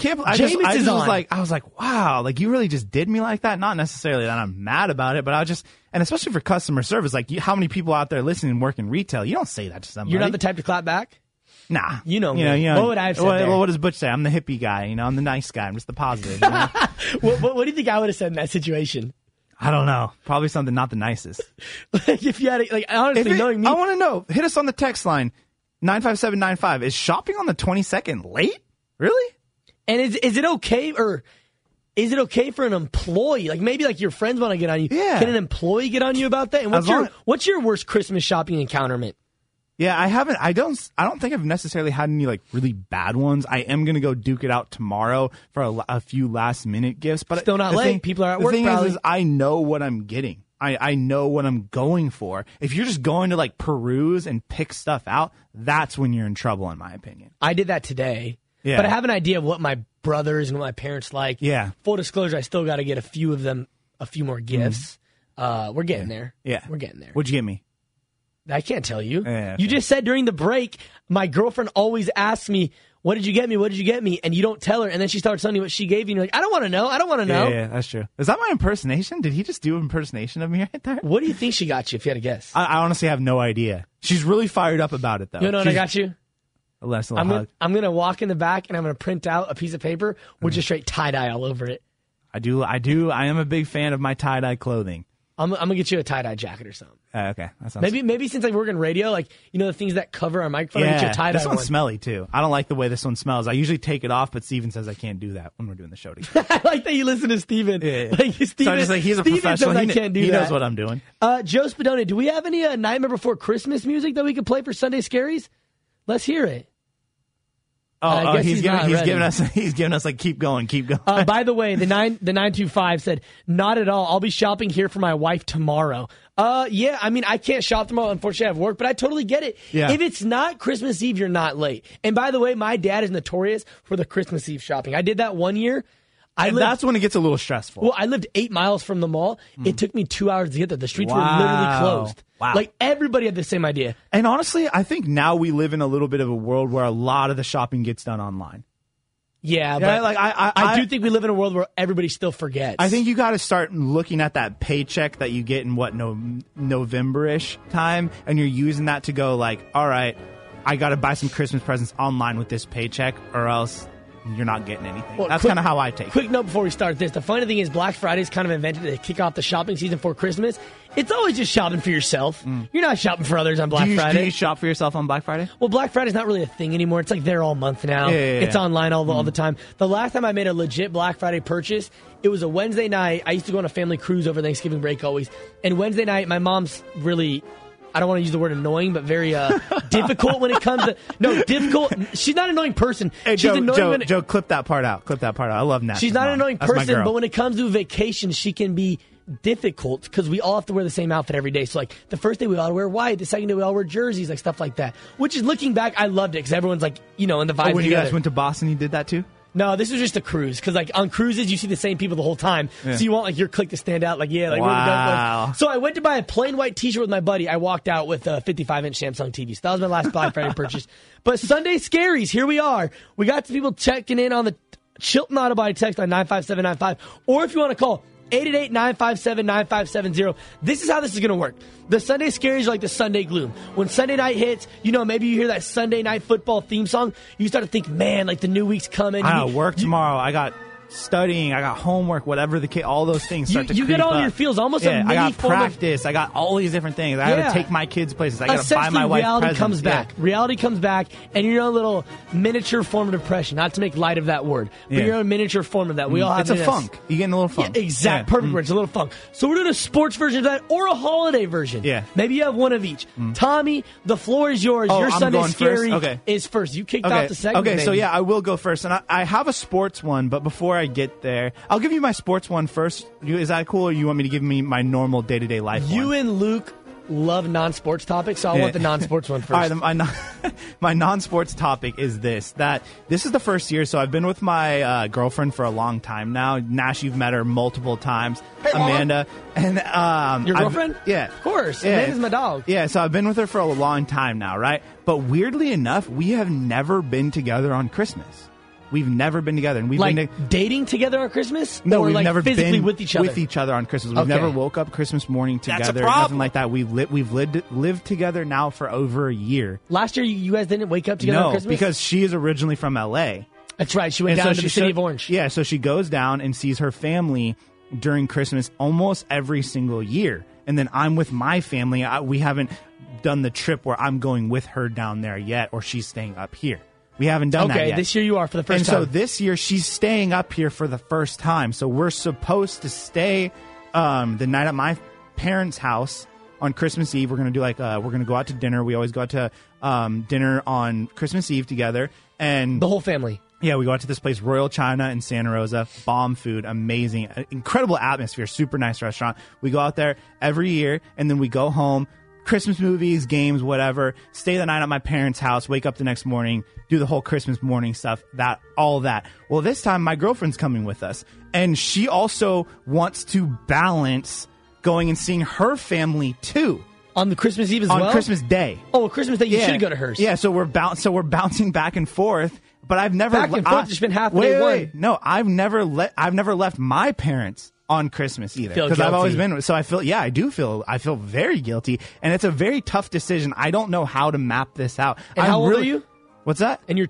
I was like, wow, like you really just did me like that. Not necessarily that I'm mad about it, but and especially for customer service, like how many people out there listening work in retail? You don't say that to somebody. You're not the type to clap back? Nah. You know. What would I have said there? What does Butch say? I'm the hippie guy. I'm the nice guy. I'm just the positive. What do you think I would have said in that situation? I don't know. Probably something not the nicest. Like if you had, honestly, knowing me. I want to know. Hit us on the text line, 95795. Is shopping on the 22nd late? Really? And is it okay, or is it okay for an employee? Like maybe like your friends want to get on you. Yeah. Can an employee get on you about that? And what's your worst Christmas shopping encounterment? Yeah, I don't think I've necessarily had any like really bad ones. I am going to go duke it out tomorrow for a few last minute gifts, but still not late. People are at work. The thing is I know what I'm getting. I know what I'm going for. If you're just going to like peruse and pick stuff out, that's when you're in trouble, in my opinion. I did that today. Yeah. But I have an idea of what my brothers and what my parents like. Yeah. Full disclosure, I still got to get a few of them a few more gifts. We're getting there. Yeah. We're getting there. What'd you get me? I can't tell you. Yeah, okay. You just said during the break, my girlfriend always asks me, what did you get me? What did you get me? And you don't tell her. And then she starts telling you what she gave you. And you're like, I don't want to know. I don't want to know. Yeah, that's true. Is that my impersonation? Did he just do an impersonation of me right there? What do you think she got you, if you had to guess? I honestly have no idea. She's really fired up about it, though. You know what I got you? A nice little hug. I'm going to walk in the back and I'm going to print out a piece of paper with just straight tie-dye all over it. I do. I am a big fan of my tie-dye clothing. I'm going to get you a tie-dye jacket or something. Okay. That sounds maybe since I work in radio, like, the things that cover our microphone, I get you a tie-dye this one's smelly, too. I don't like the way this one smells. I usually take it off, but Steven says I can't do that when we're doing the show together. I like that you listen to Steven. Yeah. Like, Steven, so I'm just like, he's a professional. I can't do he that. knows what I'm doing. Joe Spadoni, do we have any Nightmare Before Christmas music that we could play for Sunday Scaries? Let's hear it. He's giving us like keep going. By the way, the 925 said, not at all. I'll be shopping here for my wife tomorrow. Yeah, I mean, I can't shop tomorrow. Unfortunately, I have work, but I totally get it. Yeah. If it's not Christmas Eve, you're not late. And by the way, my dad is notorious for the Christmas Eve shopping. I did that one year. That's when it gets a little stressful. Well, I lived 8 miles from the mall. It took me 2 hours to get there. The streets were literally closed. Wow. Like, everybody had the same idea. And honestly, I think now we live in a little bit of a world where a lot of the shopping gets done online. Yeah, but like I do think we live in a world where everybody still forgets. I think you got to start looking at that paycheck that you get in November-ish time, and you're using that to go like, all right, I got to buy some Christmas presents online with this paycheck, or else you're not getting anything. Well, that's kind of how I take it. Quick note before we start this. The funny thing is Black Friday is kind of invented to kick off the shopping season for Christmas. It's always just shopping for yourself. You're not shopping for others on Black Friday. Do you shop for yourself on Black Friday? Well, Black Friday's not really a thing anymore. It's like there all month now. Yeah. It's online all the time. The last time I made a legit Black Friday purchase, it was a Wednesday night. I used to go on a family cruise over Thanksgiving break always. And Wednesday night, my mom's really... I don't want to use the word annoying, but very difficult when it comes to... No, difficult. She's not an annoying person. Hey, she's annoying Joe, clip that part out. I love Nat. She's not an annoying person, but when it comes to vacation, she can be difficult because we all have to wear the same outfit every day. So, like, the first day we all wear white. The second day we all wear jerseys, like stuff like that. Which is, looking back, I loved it because everyone's, like, in the vibe when together. you guys went to Boston, you did that too? No, this was just a cruise. Because, like, on cruises, you see the same people the whole time. Yeah. So you want, like, your clique to stand out. Like, yeah, like, wow. So I went to buy a plain white T-shirt with my buddy. I walked out with a 55-inch Samsung TV. So that was my last Black Friday purchase. But Sunday Scaries, here we are. We got some people checking in on the Chilton Auto Body text on 95795. Or if you want to call, 888-957-9570. This is how this is going to work. The Sunday Scaries are like the Sunday gloom. When Sunday night hits, maybe you hear that Sunday night football theme song, you start to think, man, like the new week's coming. I work tomorrow. I got studying, I got homework, whatever the case, all those things start to you creep get all up. your feels, almost a mini I got form practice, I got all these different things. I got to take my kids places. I got to buy my wife reality presents. comes back. Reality comes back, and you're in a little miniature form of depression. Not to make light of that word, but you're in a miniature form of that. We all have It's a funk. You get in a little funk. Yeah, exact. Perfect word. It's a little funk. So we're doing a sports version of that or a holiday version. Yeah. Maybe you have one of each. Tommy, the floor is yours. Your I'm Sunday going Scary first? Okay. is first. You kicked off the segment. Okay, so baby. yeah, I will go first. And I have a sports one, but before I get there, I'll give you my sports one first. Is that cool, or you want me to give me my normal day-to-day life one? You and Luke love non-sports topics, so I want the non-sports one first. All right, my non-sports topic is this is the first year, so I've been with my girlfriend for a long time now. Nash, you've met her multiple times. Hey, Amanda. And your girlfriend? Yeah. Of course. Yeah. Amanda's my dog. Yeah, so I've been with her for a long time now, right? But weirdly enough, we have never been together on Christmas. We've never been together, and we've Like been dating together on Christmas? No, or we've like never physically been with each other? on Christmas. We've Okay. never woke up Christmas morning That's together. a problem. Nothing like that. We've lived together now for over a year. Last year, you guys didn't wake up together on No, Christmas? because she is originally from LA. That's right. She went And down so to the city of Orange. Yeah, so she goes down and sees her family during Christmas almost every single year. And then I'm with my family. We haven't done the trip where I'm going with her down there yet, or she's staying up here. We haven't done that yet. Okay, this year you are for the first and time. so this year she's staying up here for the first time. So we're supposed to stay the night at my parents' house on Christmas Eve. We're gonna do we're gonna go out to dinner. We always go out to dinner on Christmas Eve together, and the whole family. Yeah, we go out to this place, Royal China in Santa Rosa. Bomb food, amazing, incredible atmosphere, super nice restaurant. We go out there every year, and then we go home. Christmas movies, games, whatever. Stay the night at my parents' house. Wake up the next morning. Do the whole Christmas morning stuff. All that. Well, this time my girlfriend's coming with us, and she also wants to balance going and seeing her family too. On the Christmas Eve as well? On Christmas Day. Oh, Christmas Day. You should go to hers. Yeah, so we're bouncing back and forth. But I've never back and forth. It's been half wait, day wait. one. No, I've never left my parents on Christmas either, because I've always been. So I feel very guilty, and it's a very tough decision. I don't know how to map this out. And how old are you? What's that? And you're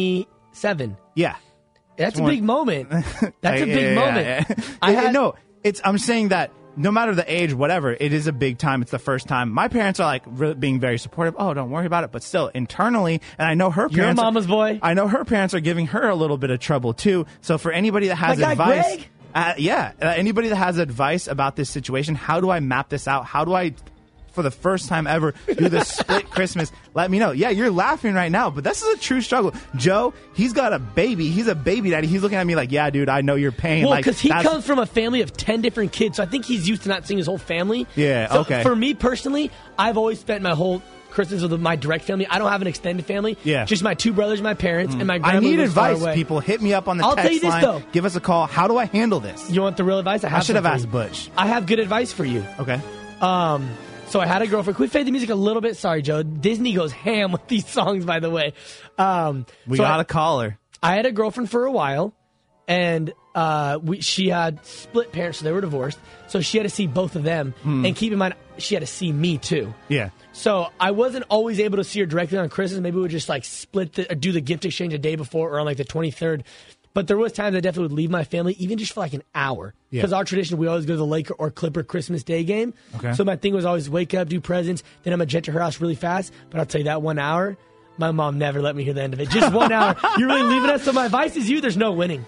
27. Yeah, that's a big moment. That's a big moment. Yeah. I'm saying that. No matter the age, whatever, it is a big time. It's the first time. My parents are like being very supportive. Oh, don't worry about it. But still, internally, and I know her parents. You're a mama's boy. I know her parents are giving her a little bit of trouble too. So for anybody that has advice, anybody that has advice about this situation, how do I map this out? How do I, for the first time ever, do this split Christmas? Let me know. Yeah, you're laughing right now, but this is a true struggle. Joe, he's got a baby. He's a baby daddy. He's looking at me like, yeah, dude, I know your pain. Well, because he comes from a family of 10 different kids, so I think he's used to not seeing his whole family. Yeah, so okay. For me personally, I've always spent my whole Christmas with my direct family. I don't have an extended family. Yeah. Just my two brothers, my parents, and my grandma. I need lives far advice, away. people. Hit me up on the I'll text tell you this, line. though. Give us a call. How do I handle this? You want the real advice? I should have some asked for you. Butch. I have good advice for you. Okay. So I had a girlfriend. Can we fade the music a little bit? Sorry, Joe. Disney goes ham with these songs, by the way. We got a caller. I had a girlfriend for a while, and she had split parents, so they were divorced. So she had to see both of them. And keep in mind, she had to see me, too. Yeah. So I wasn't always able to see her directly on Christmas. Maybe we would just do the gift exchange a day before or on like the 23rd. But there was times I definitely would leave my family, even just for like an hour. Because our tradition, we always go to the Laker or Clipper Christmas Day game. Okay. So my thing was always wake up, do presents, then I'm going to jet to her house really fast. But I'll tell you that 1 hour, my mom never let me hear the end of it. Just 1 hour. You're really leaving us? So my advice is there's no winning.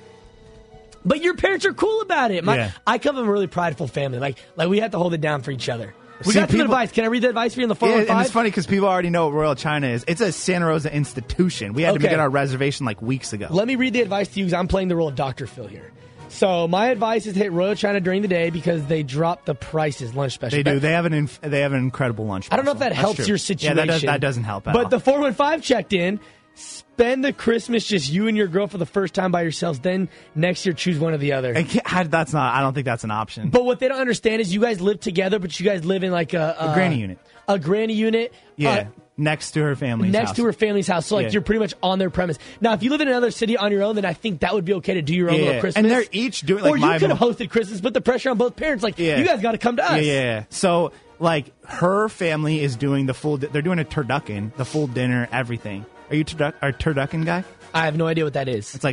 But your parents are cool about it. I come from a really prideful family. Like we have to hold it down for each other. We got some advice. Can I read the advice for you in the 415? And it's funny because people already know what Royal China is. It's a Santa Rosa institution. We had to get our reservation like weeks ago. Let me read the advice to you because I'm playing the role of Dr. Phil here. So my advice is to hit Royal China during the day because they drop the prices, lunch special. They do. They have an incredible lunch special. I don't know if that helps your situation. Yeah, that doesn't help at all. But the 415 checked in. Spend the Christmas just you and your girl for the first time by yourselves. Then next year, choose one or the other. I don't think that's an option. But what they don't understand is you guys live together, but you guys live in like a granny unit. A granny unit. Yeah. Next to her family's house. Next to her family's house. So, you're pretty much on their premise. Now, if you live in another city on your own, then I think that would be okay to do your own little Christmas. And they're each doing or you could have hosted Christmas, put the pressure on both parents. You guys got to come to us. Yeah. So, her family is doing they're doing a turducken, the full dinner, everything. Are you a turducken guy? I have no idea what that is. It's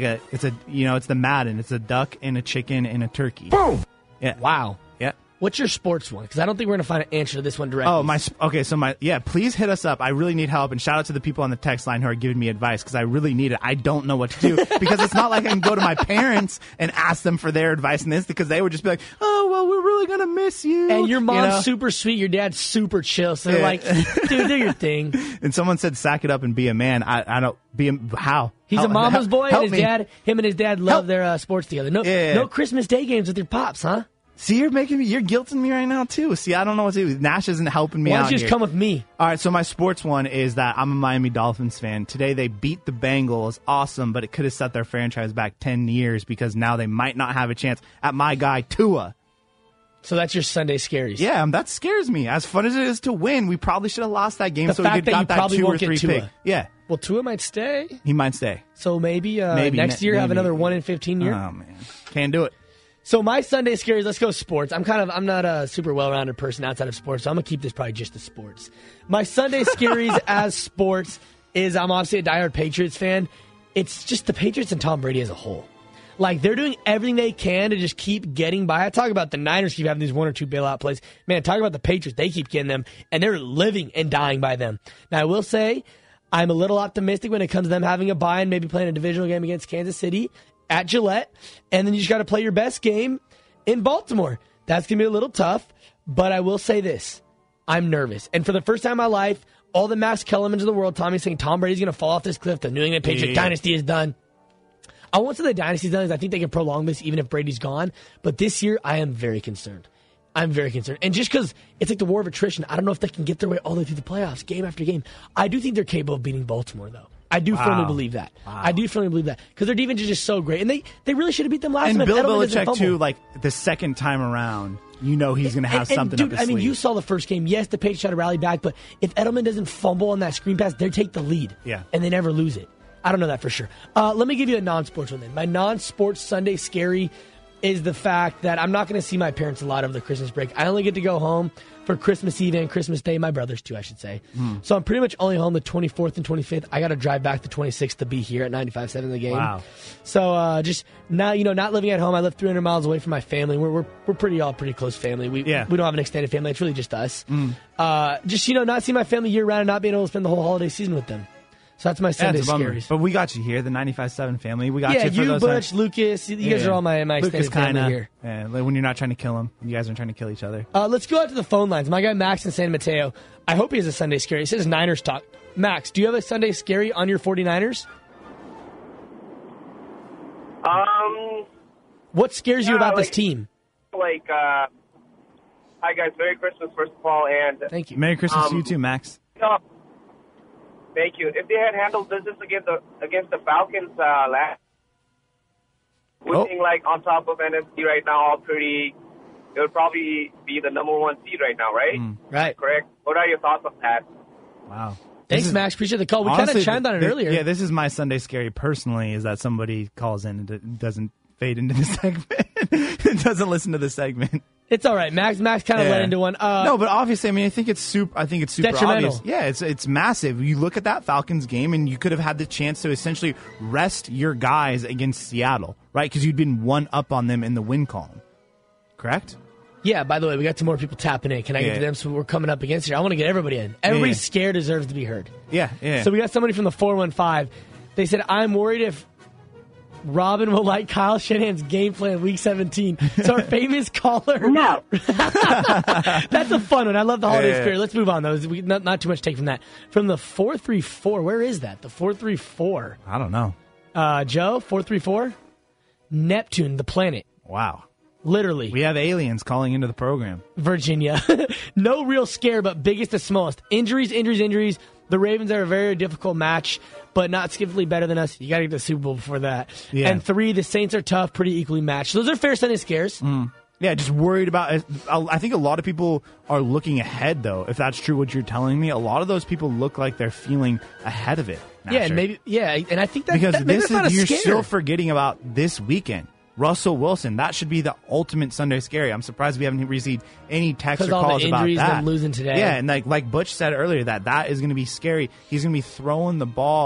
the Madden. It's a duck and a chicken and a turkey. Boom! Yeah. Wow. Yeah. What's your sports one? Because I don't think we're going to find an answer to this one directly. Please hit us up. I really need help, and shout out to the people on the text line who are giving me advice because I really need it. I don't know what to do because it's not like I can go to my parents and ask them for their advice in this because they would just be like, "Oh, well, we're really going to miss you." And your mom's super sweet, your dad's super chill, so they're like, "Dude, do your thing." And someone said, "Sack it up and be a man." I don't be a how. He's a mama's boy, and him and his dad love their sports together. No Christmas Day games with your pops, huh? See, you're guilting me right now, too. See, I don't know what to do. Nash isn't helping me out. Why don't you just come with me? All right, so my sports one is that I'm a Miami Dolphins fan. Today they beat the Bengals. Awesome, but it could have set their franchise back 10 years because now they might not have a chance at my guy, Tua. So that's your Sunday scaries. Yeah, that scares me. As fun as it is to win, we probably should have lost that game the so we could got that 2 or 3 pick. Yeah. Well, Tua might stay. He might stay. So maybe next year have another 1 in 15 year. Oh, man. Can't do it. So my Sunday scaries, let's go sports. I'm not a super well-rounded person outside of sports, so I'm going to keep this probably just to sports. My Sunday scaries as sports is I'm obviously a diehard Patriots fan. It's just the Patriots and Tom Brady as a whole. Like, they're doing everything they can to just keep getting by. I talk about the Niners keep having these 1 or 2 bailout plays. Man, talk about the Patriots. They keep getting them, and they're living and dying by them. Now, I will say I'm a little optimistic when it comes to them having a bye and maybe playing a divisional game against Kansas City at Gillette, and then you just got to play your best game in Baltimore. That's going to be a little tough, but I will say this. I'm nervous. And for the first time in my life, all the Max Kellermans of the world, Tommy's saying Tom Brady's going to fall off this cliff. The New England Patriot dynasty is done. I won't say the dynasty's done, because I think they can prolong this even if Brady's gone, but this year I am very concerned. I'm very concerned. And just because it's like the war of attrition, I don't know if they can get their way all the way through the playoffs, game after game. I do think they're capable of beating Baltimore, though. I do firmly believe that. Wow. I do firmly believe that. Because their defense is just so great. And they really should have beat them last time. And Bill Belichick, too, like the second time around, you know he's going to have something up his sleeve. I mean, you saw the first game. Yes, the Patriots try to rally back, but if Edelman doesn't fumble on that screen pass, they take the lead. Yeah. And they never lose it. I don't know that for sure. Let me give you a non-sports one then. My non-sports Sunday scary is the fact that I'm not going to see my parents a lot over the Christmas break. I only get to go home for Christmas Eve and Christmas Day. My brothers too, I should say. So I'm pretty much only home the 24th and 25th. I got to drive back the 26th to be here at 95.7 the game. Wow. So just now, not living at home. I live 300 miles away from my family. We're pretty close family. We don't have an extended family. It's really just us. Just not seeing my family year round and not being able to spend the whole holiday season with them. So that's my Sunday scaries. But we got you here, the 95.7 family. We got you for those. Yeah, Butch, Lucas. You guys are all my extended family here. Yeah, when you're not trying to kill them. You guys aren't trying to kill each other. Let's go out to the phone lines. My guy Max in San Mateo. I hope he has a Sunday scary. He says Niners talk. Max, do you have a Sunday scary on your 49ers? What scares you about this team? Hi guys, Merry Christmas first of all, and thank you. Merry Christmas to you too, Max. Thank you. If they had handled business against the Falcons last, we're being on top of NFC right now, all pretty. It would probably be the number 1 seed right now, right? Right. Correct. What are your thoughts on that? Wow. Thanks, Max. Appreciate the call. We kind of chimed on it earlier. Yeah, this is my Sunday scary personally, is that somebody calls in and doesn't fade into the segment. It doesn't listen to the segment. It's all right. Max kind of led into one. No, but obviously, I think it's super detrimental. Obvious. Yeah, it's massive. You look at that Falcons game, and you could have had the chance to essentially rest your guys against Seattle, right? Because you'd been one up on them in the win column. Correct? Yeah, by the way, we got some more people tapping in. Can I get to them? So we're coming up against here. I want to get everybody in. Everybody scared deserves to be heard. Yeah. So we got somebody from the 415. They said, I'm worried if Robin will like Kyle Shanahan's game plan week 17. It's our famous caller. No. That's a fun one. I love the holiday spirit. Let's move on, though. Not too much to take from that. From the 434, where is that? The 434. I don't know. Joe, 434? Neptune, the planet. Wow. Literally. We have aliens calling into the program. Virginia. No real scare, but biggest to smallest. Injuries. The Ravens are a very difficult match, but not significantly better than us. You got to get the Super Bowl before that. Yeah. And 3, the Saints are tough, pretty equally matched. Those are fair Sunday scares. Yeah, just worried about it. I think a lot of people are looking ahead, though, if that's true what you're telling me. A lot of those people look like they're feeling ahead of it. Nasher. And I think that because you're scare. still forgetting about this weekend. Russell Wilson, that should be the ultimate Sunday scary. I'm surprised we haven't received any texts or calls about that. Them losing today. Yeah, and like Butch said earlier, that is going to be scary. He's going to be throwing the ball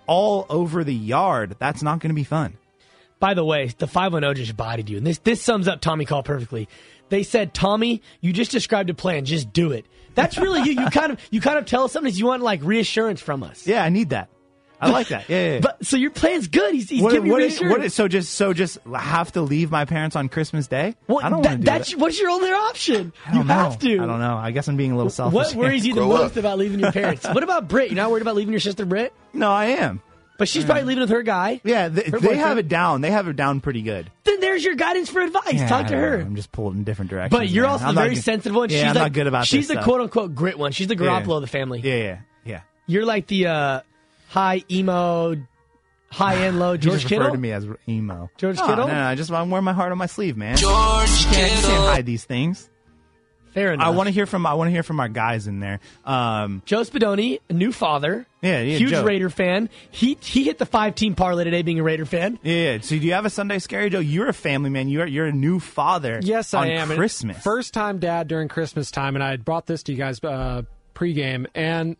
all over the yard, that's not going to be fun. By the way, the 510 just bodied you. And this sums up Tommy Call perfectly. They said, Tommy, you just described a plan. Just do it. That's really you. You kind of tell us something. You want like reassurance from us. Yeah, I need that. I like that. Yeah. But so your plan's good. He's giving you reassurance. So just have to leave my parents on Christmas Day? Well, I don't want to do that. What's your only option? You have to. I don't know. I guess I'm being a little selfish. What worries you the most about leaving your parents? What about Britt? You're not worried about leaving your sister Britt? No, I am. But she's probably leaving with her guy. Yeah, they have it down. They have it down pretty good. Then there's your guidance for advice. Yeah, Talk to her. I'm just pulled in different directions. But you're also the very sensitive one. Yeah, she's I'm not good about She's this the stuff. quote-unquote grit one. She's the Garoppolo of the family. Yeah. You're like the high emo, high-end low George you Kittle? refer to me as emo. George Kittle? No, I'm wearing my heart on my sleeve, man. George You can't hide these things. Fair enough. I want to hear from our guys in there. Joe Spadoni, a new father. Yeah, huge Joe. Raider fan. He hit the 5-team parlay today, being a Raider fan. Yeah. So do you have a Sunday Scary, Joe? You're a family man. You're a new father. Yes, on I am. Christmas. First time dad during Christmas time, and I had brought this to you guys pregame. And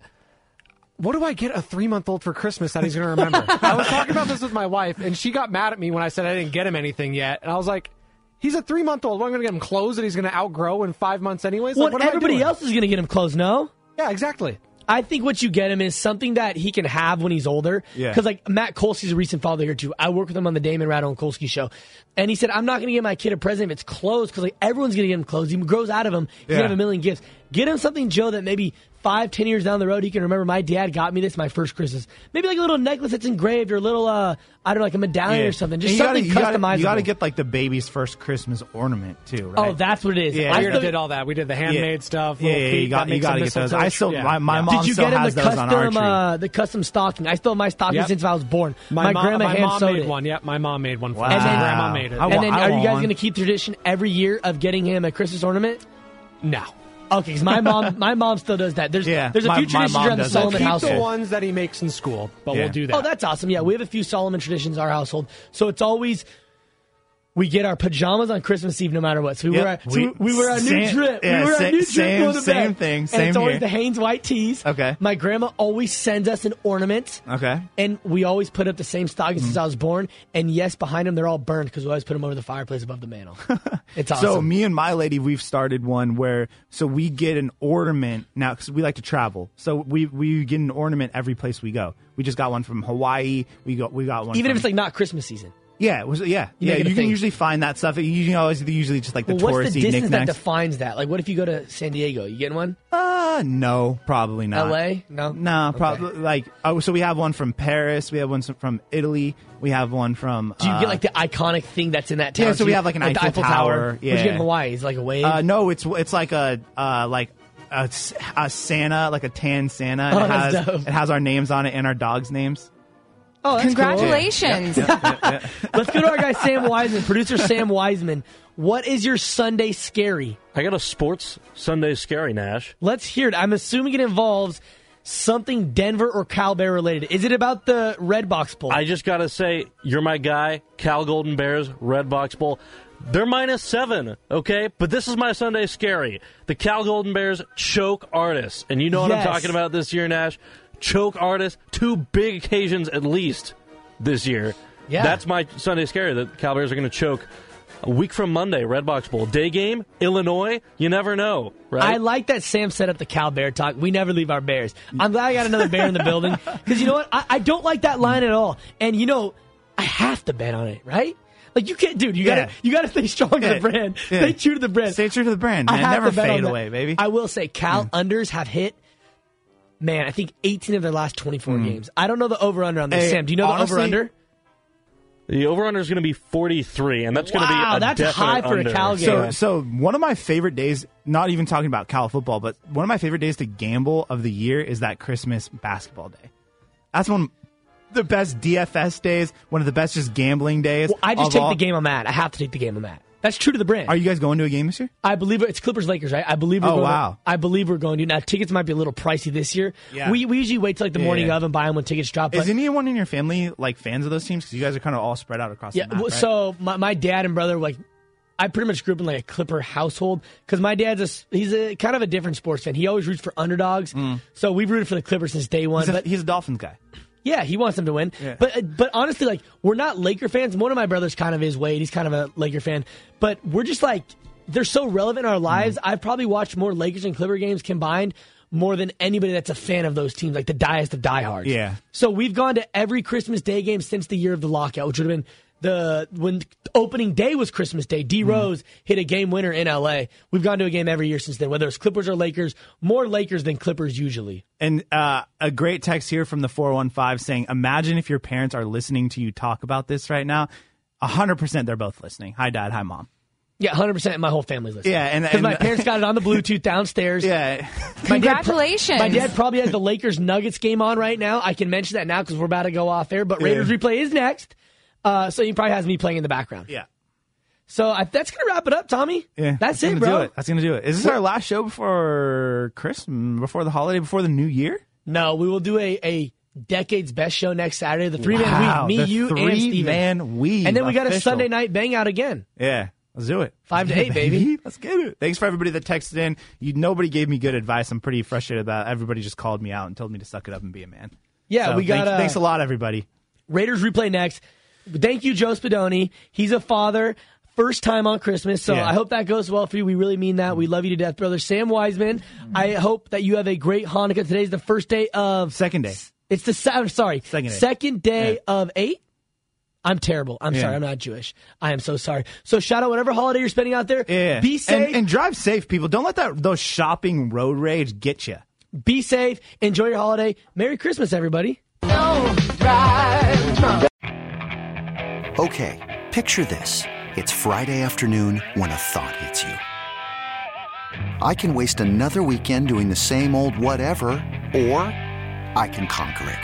what do I get a 3-month-old for Christmas that he's going to remember? I was talking about this with my wife, and she got mad at me when I said I didn't get him anything yet. And I was like, he's a 3-month-old. What, I'm going to get him clothes that he's going to outgrow in 5 months anyways? Like, Well, everybody else is going to get him clothes, no? Yeah, exactly. I think what you get him is something that he can have when he's older. Yeah. Because, like, Matt Kolsky's a recent father here, too. I work with him on the Damon Rattle and Kolsky show. And he said, I'm not going to get my kid a present if it's clothes, because, like, everyone's going to get him clothes. He grows out of them. He's going to have a million gifts. Get him something, Joe, that maybe 5-10 years down the road, he can remember my dad got me this my first Christmas. Maybe like a little necklace that's engraved or a little, I don't know, like a medallion or something. Just something customizable. You got to get like the baby's first Christmas ornament too, right? Oh, that's what it is. Yeah, I already did all that. We did the handmade stuff. Yeah, you got to get those. I still, my mom Did you still get him has the those on our custom, tree. the custom stocking? I still have my stocking Yep. since I was born. My grandma hand mom sewed made it. one. Yep, my mom made one for Wow. me. And then- Grandma made it. I And then, want are you guys one. going to keep the tradition every year of getting him a Christmas ornament? No. Okay, because my mom still does that. There's a few my traditions mom around the does that. Solomon Keep household. the ones that he makes in school, but Yeah. we'll do that. Oh, that's awesome. Yeah, we have a few Solomon traditions in our household. So it's always we get our pajamas on Christmas Eve no matter what. So we Yep. wear our new Same- drip. yeah, we wear our new same- drip going to same bed. thing, And same it's always here. the Hanes white tees. Okay. My grandma always sends us an ornament. Okay. And we always put up the same stockings since I was born. And yes, behind them, they're all burned because we always put them over the fireplace above the mantle. It's awesome. So me and my lady, we've started one where we get an ornament now because we like to travel. So we get an ornament every place we go. We just got one from Hawaii. We got one. Even from, if it's like not Christmas season. yeah, make it a you can thing. usually find that stuff. Usually just like the Well, what's the touristy distance that knickknacks. defines that? Like, what if you go to San Diego? You getting one? No, probably not. LA? No? No, Okay. probably so we have one from Paris. We have one from Italy. We have one from. Do you get like the iconic thing that's in that tower? Yeah, so we have like an the Eiffel Tower. What'd you get in Yeah. Hawaii? Is it like a wave? No, it's like a Santa, like a tan Santa. Oh, And that's it dope. has our names on it and our dogs' names. Oh, that's Congratulations. cool. Let's go to our guy Sam Wiseman, producer Sam Wiseman. What is your Sunday scary? I got a sports Sunday scary, Nash. Let's hear it. I'm assuming it involves something Denver or Cal Bear related. Is it about the Red Box Bowl? I just got to say, you're my guy, Cal Golden Bears, Red Box Bowl. They're -7, okay? But this is my Sunday scary. The Cal Golden Bears choke artists. And you know what I'm Yes. talking about this year, Nash? Choke artists, 2 big occasions at least this year. Yeah. That's my Sunday scary. The Cal Bears are going to choke a week from Monday, Red Box Bowl. Day game, Illinois, you never know, right? I like that Sam set up the Cal Bear talk. We never leave our Bears. I'm glad I got another Bear in the building. Because you know what? I don't like that line at all. And you know, I have to bet on it, right? Like you can't, dude. You gotta stay strong to the brand. Yeah. Stay true to the brand. Stay true to the brand, I man. have Never to bet fade on that. away, baby. I will say, Cal unders have hit. Man, I think 18 of their last 24 games. I don't know the over/under on this. Hey, Sam, do you know honestly, the over/under? The over-under is going to be 43, and that's going to be Wow, a that's definite high for a under. Cal game. So one of my favorite days, not even talking about Cal football, but one of my favorite days to gamble of the year is that Christmas basketball day. That's one of the best DFS days, one of the best just gambling days. Well, I just of take all. the game I'm at. I have to take the game I'm at. That's true to the brand. Are you guys going to a game this year? I believe it's Clippers Lakers, right? I believe we're Oh, going wow. I believe we're going to. Now tickets might be a little pricey this year. Yeah. We usually wait till like the morning of and buy them when tickets drop. Is But anyone in your family like fans of those teams? Because you guys are kind of all spread out across yeah, the map, right? so my dad and brother like I pretty much grew up in like a Clipper household because my dad's he's a kind of a different sports fan. He always roots for underdogs. So we've rooted for the Clippers since day one. He's a Dolphins guy. Yeah, he wants them to win. Yeah. But honestly, like, we're not Laker fans. One of my brothers kind of is, Wade. He's kind of a Laker fan. But we're just like, they're so relevant in our lives. I've probably watched more Lakers and Clipper games combined more than anybody that's a fan of those teams, like the diehest of diehards. Yeah. So we've gone to every Christmas Day game since the year of the lockout, which would have been when opening day was Christmas Day. D Rose hit a game winner in LA. We've gone to a game every year since then, whether it's Clippers or Lakers. More Lakers than Clippers usually. And a great text here from the 415 saying, imagine if your parents are listening to you talk about this right now. 100% they're both listening. Hi, Dad. Hi, Mom. Yeah, 100%. My whole family's listening. Yeah, because my parents got it on the Bluetooth downstairs. Yeah. Congratulations. My dad probably has the Lakers Nuggets game on right now. I can mention that now because we're about to go off air. But Raiders replay is next. So he probably has me playing in the background. Yeah. So that's going to wrap it up, Tommy. Yeah. That's it, bro. That's going to do it. Is this our last show before Christmas, before the holiday, before the new year? No, we will do a Decade's Best show next Saturday. The three-man week. Me, you, and Steven. Three-man week. And then we got a Official. Sunday night bang out again. Yeah. Let's do it. 5 to 8, baby. Let's get it. Thanks for everybody that texted in. Nobody gave me good advice. I'm pretty frustrated about it. Everybody just called me out and told me to suck it up and be a man. Yeah, so we got thanks a lot, everybody. Raiders replay next. Thank you, Joe Spadoni. He's a father. First time on Christmas, so I hope that goes well for you. We really mean that. We love you to death, brother. Sam Wiseman, I hope that you have a great Hanukkah. Today's the first day of... Second day. It's the second day of 8? I'm terrible. I'm sorry. I'm not Jewish. I am so sorry. So shout out whatever holiday you're spending out there. Yeah. Be safe. And drive safe, people. Don't let those shopping road rage get you. Be safe. Enjoy your holiday. Merry Christmas, everybody. Okay, picture this. It's Friday afternoon when a thought hits you. I can waste another weekend doing the same old whatever, or I can conquer it.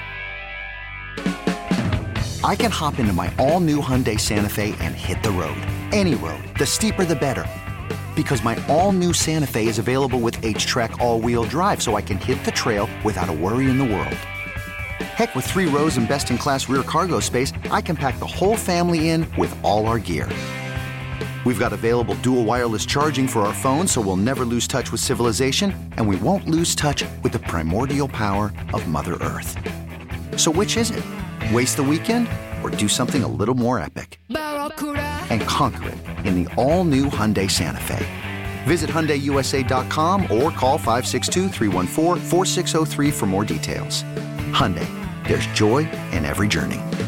I can hop into my all-new Hyundai Santa Fe and hit the road. Any road. The steeper, the better. Because my all-new Santa Fe is available with H-Track all-wheel drive, so I can hit the trail without a worry in the world. Heck, with 3 rows and best-in-class rear cargo space, I can pack the whole family in with all our gear. We've got available dual wireless charging for our phones, so we'll never lose touch with civilization, and we won't lose touch with the primordial power of Mother Earth. So which is it? Waste the weekend or do something a little more epic? And conquer it in the all-new Hyundai Santa Fe. Visit HyundaiUSA.com or call 562-314-4603 for more details. Hyundai, there's joy in every journey.